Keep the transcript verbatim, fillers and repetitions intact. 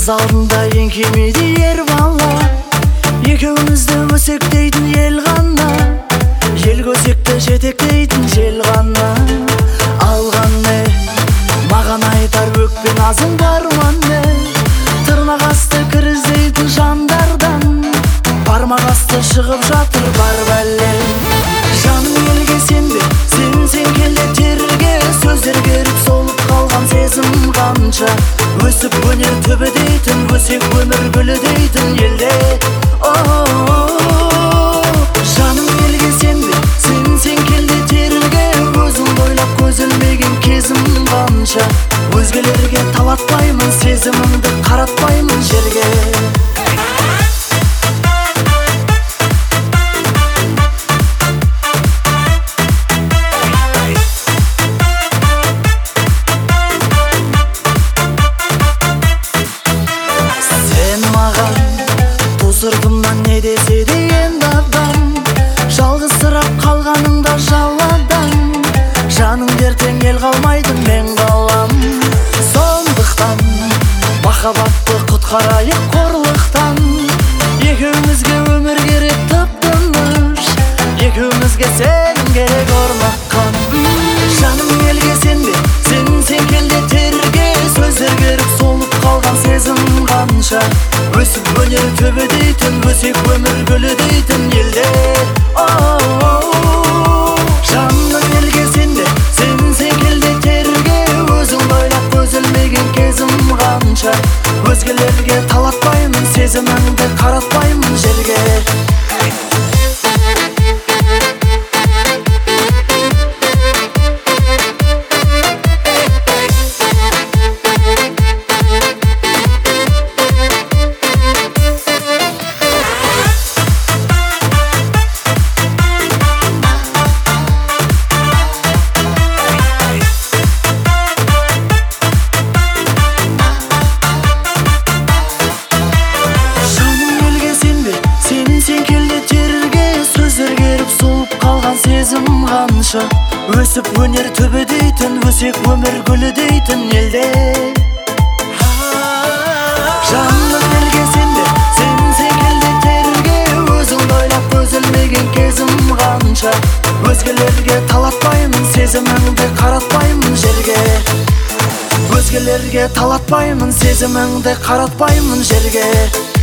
Көз алдында еңкемейді ер бала, екеумізді өсектейтін ел ғана, ел көсекті жетектейтін жел ғана. Алған не, маған айтар өкпен азың барман не, тырнақ асты кіріздейтін жандардан, бармақ асты шығып жатыр бар бәле. Жаным елге сенбе, сен-сен келе терге, сөздер керіп солып қалған сезім қанша. Өсіп өнер түбі дейтін, өсек өмір гүлі дейтін елде. Жаным елге сенбе, сен-сен келе терге, өзің бойлап көзілмеген кезім қанша. Өзгелерге талатпаймын, сезімімді қаратпаймын жерге. Сыртымнан не десе де енді адам, жалғызсырап қалғаныңда жаладан, жаның дертең ел қалмайды мен қалам. Сондықтан махаббатты құтқарайық қорлықтан, екеумізге өмір керек тып-тыныш, екеумізге сенім керек орныққан. Жаным елге сенбе, сен-сен келде терге, сөздер керіп солып қалған сезім қанша. Өсіп өнер түбі дейтін, өсек өмір гүлі дейтін елде. Жаным елге сенде, сен-сен келде терге, өзің бойлап көзілмеген кезім қанша. Өзгелерге талатпаймын, сезімімді қаратпаймын жерге. Сезім қанша, өсіп өнер түбі дейтін, өсек өмір гүлі дейтін елде. Жаным елге сенде, сен-сен келде терге, өзің бойлап көзілмеген кезім қанша. Өзгелерге талатпаймын, сезіміңді қаратпаймын жерге. Өзгелерге талатпаймын, сезіміңді қаратпаймын жерге.